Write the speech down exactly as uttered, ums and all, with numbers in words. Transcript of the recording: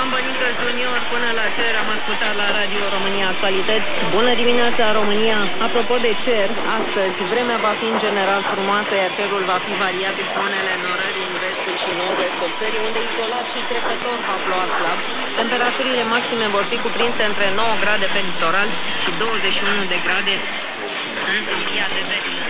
Bănică Junior, până la cer am ascultat la Radio România Actualități. Bună dimineața, România! Apropo de cer, astăzi vremea va fi în general frumoasă, iar cerul va fi variabil cu unele norări în vestul și nord-vestul țării, unde izolat și trecător va ploua slab. Temperaturile maxime vor fi cuprinse între nouă grade pe litoral și douăzeci și unu de grade în Câmpia de Vest.